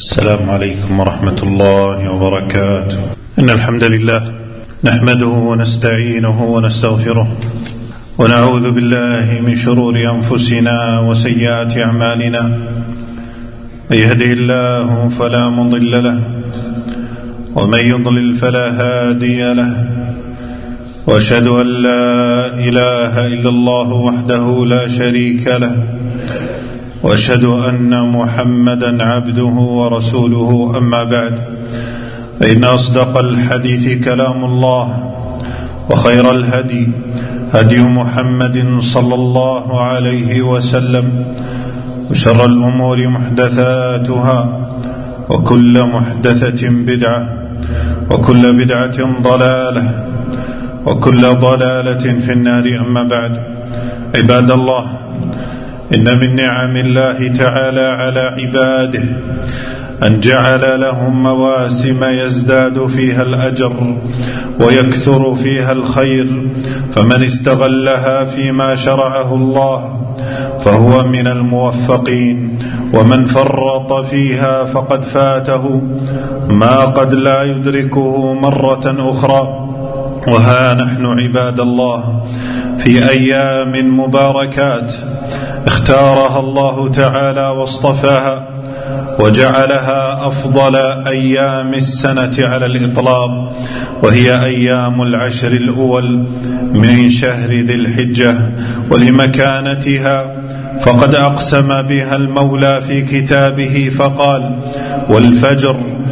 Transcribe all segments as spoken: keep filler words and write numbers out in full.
السلام عليكم ورحمة الله وبركاته. إن الحمد لله نحمده ونستعينه ونستغفره ونعوذ بالله من شرور أنفسنا وسيئات أعمالنا. من يهده الله فلا مضل له ومن يضلل فلا هادي له، وأشهد أن لا إله إلا الله وحده لا شريك له، وأشهد أن محمدا عبده ورسوله. أما بعد، فإن أصدق الحديث كلام الله، وخير الهدي هدي محمد صلى الله عليه وسلم، وشر الأمور محدثاتها، وكل محدثة بدعة، وكل بدعة ضلالة، وكل ضلالة في النار. أما بعد، عباد الله، إن من نعم الله تعالى على عباده أن جعل لهم مواسم يزداد فيها الأجر ويكثر فيها الخير، فمن استغلها فيما شرعه الله فهو من الموفقين، ومن فرط فيها فقد فاته ما قد لا يدركه مرة أخرى. وها نحن عباد الله في أيام مباركات اختارها الله تعالى واصطفاها وجعلها أفضل أيام السنة على الإطلاق، وهي أيام العشر الأول من شهر ذي الحجة. ولمكانتها فقد أقسم بها المولى في كتابه فقال: والفجر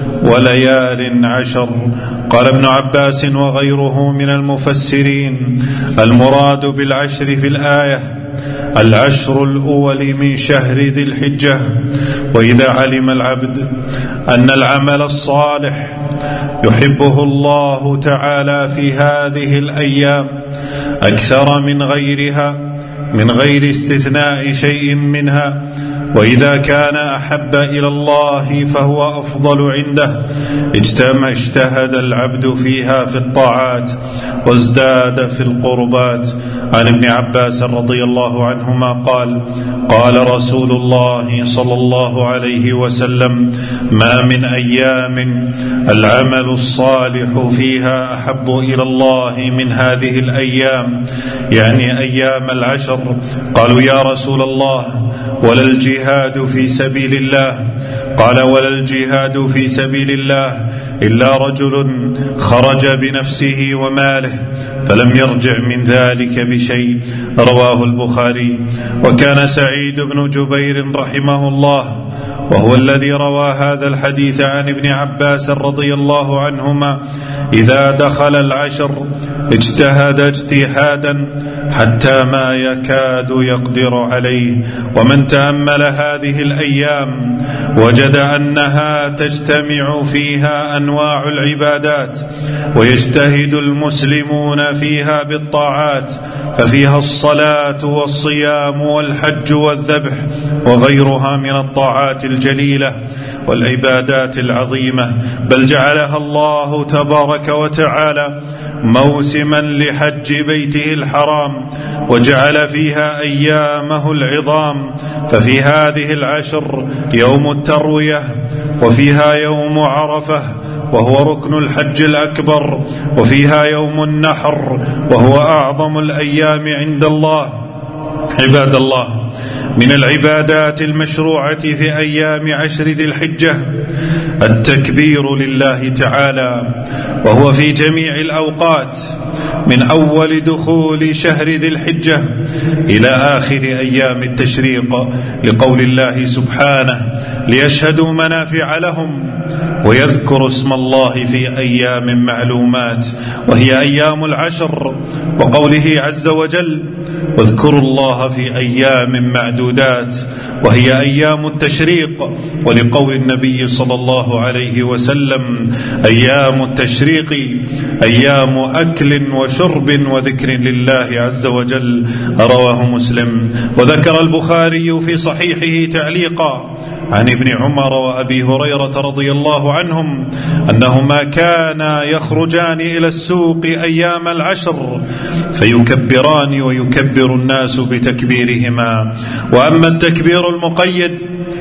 وليال عشر. قال ابن عباس وغيره من المفسرين: المراد بالعشر في الآية العشر الأول من شهر ذي الحجة. وإذا علم العبد أن العمل الصالح يحبه الله تعالى في هذه الأيام أكثر من غيرها من غير استثناء شيء منها، وإذا كان أحب إلى الله فهو أفضل عنده، اجتمع اجتهد العبد فيها في الطاعات وازداد في القربات. عن ابن عباس رضي الله عنهما قال: قال رسول الله صلى الله عليه وسلم: ما من أيام العمل الصالح فيها أحب إلى الله من هذه الأيام، يعني أيام العشر. قالوا: يا رسول الله، ولا الجهاد في سبيل الله؟ قال: ولا الجهاد في سبيل الله إلا رجل خرج بنفسه وماله فلم يرجع من ذلك بشيء. رواه البخاري. وكان سعيد بن جبير رحمه الله وهو الذي روى هذا الحديث عن ابن عباس رضي الله عنهما إذا دخل العشر اجتهد اجتهادا حتى ما يكاد يقدر عليه. ومن تأمل هذه الأيام وجد أنها تجتمع فيها أنواع العبادات ويجتهد المسلمون فيها بالطاعات، ففيها الصلاة والصيام والحج والذبح وغيرها من الطاعات الجليلة والعبادات العظيمة. بل جعلها الله تبارك وتعالى موسما لحج بيته الحرام، وجعل فيها أيامه العظام. ففي هذه العشر يوم التروية، وفيها يوم عرفة وهو ركن الحج الأكبر، وفيها يوم النحر وهو أعظم الأيام عند الله. عباد الله، من العبادات المشروعة في أيام عشر ذي الحجة التكبير لله تعالى، وهو في جميع الأوقات من أول دخول شهر ذي الحجة إلى آخر أيام التشريق، لقول الله سبحانه: ليشهدوا منافع لهم ويذكروا اسم الله في أيام معلومات، وهي أيام العشر. وقوله عز وجل: واذكروا الله في أيام معدودات، وهي أيام التشريق. ولقول النبي صلى الله عليه وسلم: أيام التشريق أيام أكل وشرب وذكر لله عز وجل. رواه مسلم. وذكر البخاري في صحيحه تعليقا عن ابن عمر وأبي هريرة رضي الله عنهم أنهما كانا يخرجان إلى السوق أيام العشر فيكبران ويكبر الناس بتكبيرهما. وأما التكبير المقيد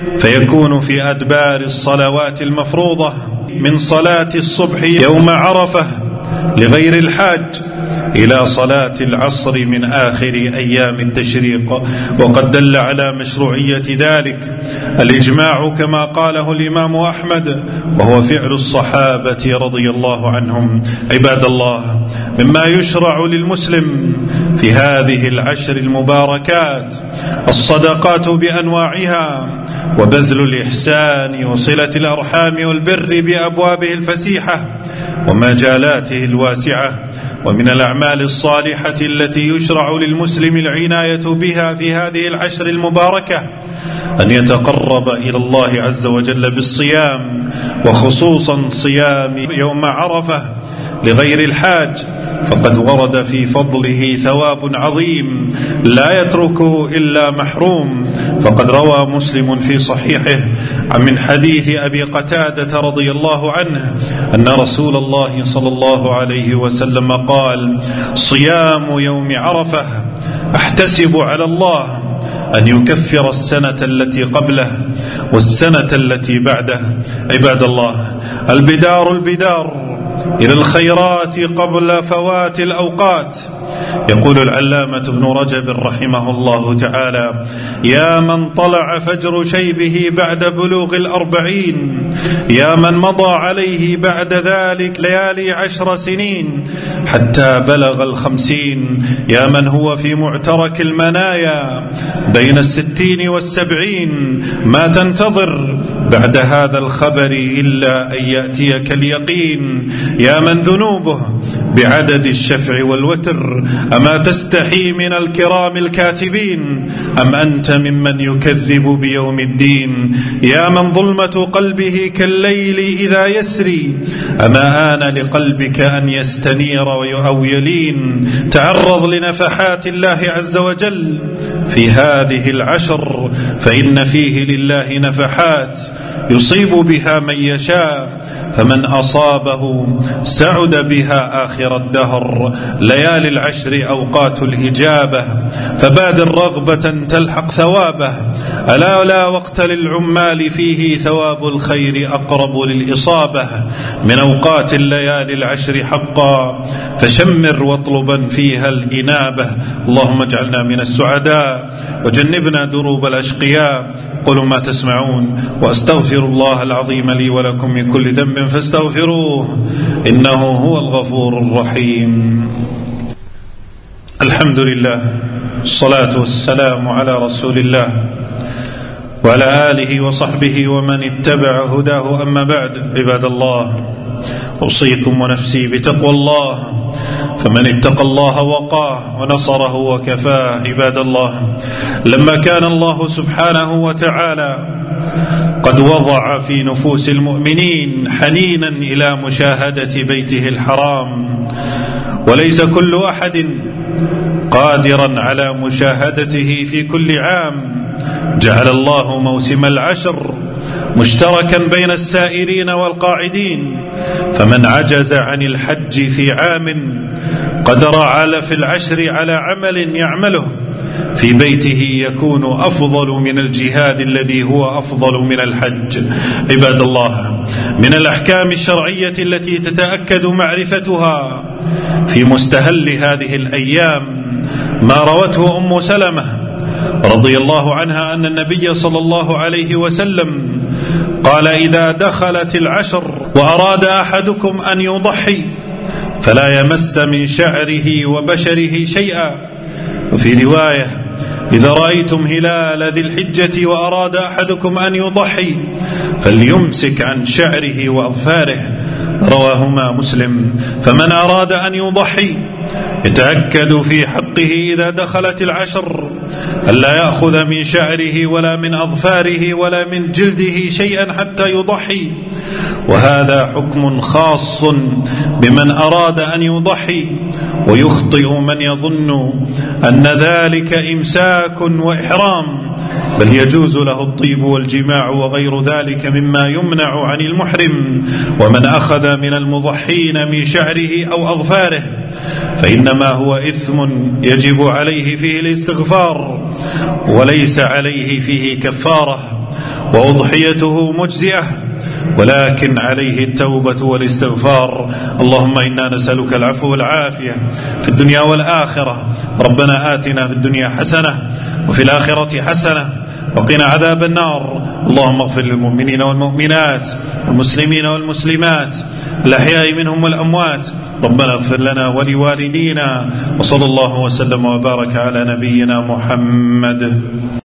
فيكون في أدبار الصلوات المفروضة من صلاة الصبح يوم عرفة لغير الحاج إلى صلاة العصر من آخر أيام التشريق. وقد دل على مشروعية ذلك الإجماع كما قاله الإمام أحمد، وهو فعل الصحابة رضي الله عنهم. عباد الله، مما يشرع للمسلم في هذه العشر المباركات الصدقات بأنواعها، وبذل الإحسان وصلة الأرحام والبر بأبوابه الفسيحة ومجالاته الواسعة. ومن الأعمال الصالحة التي يشرع للمسلم العناية بها في هذه العشر المباركة أن يتقرب إلى الله عز وجل بالصيام، وخصوصا صيام يوم عرفة لغير الحاج، فقد ورد في فضله ثواب عظيم لا يتركه إلا محروم. فقد روى مسلم في صحيحه من حديث أبي قتادة رضي الله عنه أن رسول الله صلى الله عليه وسلم قال: صيام يوم عرفة أحتسب على الله أن يكفر السنة التي قبله والسنة التي بعده. عباد الله، البدار البدار إلى الخيرات قبل فوات الأوقات. يقول العلامة ابن رجب رحمه الله تعالى: يا من طلع فجر شيبه بعد بلوغ الأربعين، يا من مضى عليه بعد ذلك ليالي عشر سنين حتى بلغ الخمسين، يا من هو في معترك المنايا بين الستين والسبعين، ما تنتظر بعد هذا الخبر إلا أن يأتيك اليقين. يا من ذنوبه بعدد الشفع والوتر، أما تستحي من الكرام الكاتبين أم أنت ممن يكذب بيوم الدين؟ يا من ظلمة قلبه كالليل إذا يسري، أما آن لقلبك أن يستنير أو يلين؟ تعرض لنفحات الله عز وجل في هذه العشر، فإن فيه لله نفحات يصيب بها من يشاء، فمن أصابه سعد بها آخر الدهر. ليالي العشر أوقات الإجابة، فبادر رغبة تلحق ثوابه. ألا لا وقت للعمال فيه ثواب الخير أقرب للإصابة من أوقات الليالي العشر حقا، فشمر واطلبا فيها الإنابة. اللهم اجعلنا من السعداء وجنبنا دروب الأشقياء. قولوا ما تسمعون، وأستغفر الله العظيم لي ولكم من كل ذنب فاستغفروه إنه هو الغفور الرحيم. الحمد لله، الصلاة والسلام على رسول الله وعلى آله وصحبه ومن اتبع هداه. أما بعد، عباد الله، أوصيكم ونفسي بتقوى الله، فمن اتقى الله وقاه ونصره وكفاه. عباد الله، لما كان الله سبحانه وتعالى قد وضع في نفوس المؤمنين حنينا إلى مشاهدة بيته الحرام، وليس كل أحد قادرا على مشاهدته في كل عام، جعل الله موسم العشر مشتركا بين السائرين والقاعدين، فمن عجز عن الحج في عام قدر على في العشر على عمل يعمله في بيته يكون أفضل من الجهاد الذي هو أفضل من الحج. عباد الله، من الأحكام الشرعية التي تتأكد معرفتها في مستهل هذه الأيام ما روته أم سلمة رضي الله عنها أن النبي صلى الله عليه وسلم قال: إذا دخلت العشر وأراد أحدكم أن يضحي فلا يمس من شعره وبشره شيئا. وفي رواية: إذا رأيتم هلال ذي الحجة وأراد أحدكم أن يضحي فليمسك عن شعره وأظفاره. رواهما مسلم. فمن أراد أن يضحي يتأكد في حقه إذا دخلت العشر ألا يأخذ من شعره ولا من أظفاره ولا من جلده شيئا حتى يضحي، وهذا حكم خاص بمن أراد أن يضحي، ويخطئ من يظن أن ذلك إمساك وإحرام، بل يجوز له الطيب والجماع وغير ذلك مما يمنع عن المحرم. ومن أخذ من المضحين من شعره أو أظفاره فإنما هو إثم يجب عليه فيه الاستغفار وليس عليه فيه كفارة، وأضحيته مجزئة ولكن عليه التوبة والاستغفار. اللهم إنا نسألك العفو والعافية في الدنيا والآخرة. ربنا آتنا في الدنيا حسنة وفي الآخرة حسنة وقنا عذاب النار. اللهم اغفر للمؤمنين والمؤمنات والمسلمين والمسلمات الأحياء منهم والأموات. ربنا اغفر لنا ولوالدينا، وصلى الله وسلم وبارك على نبينا محمد.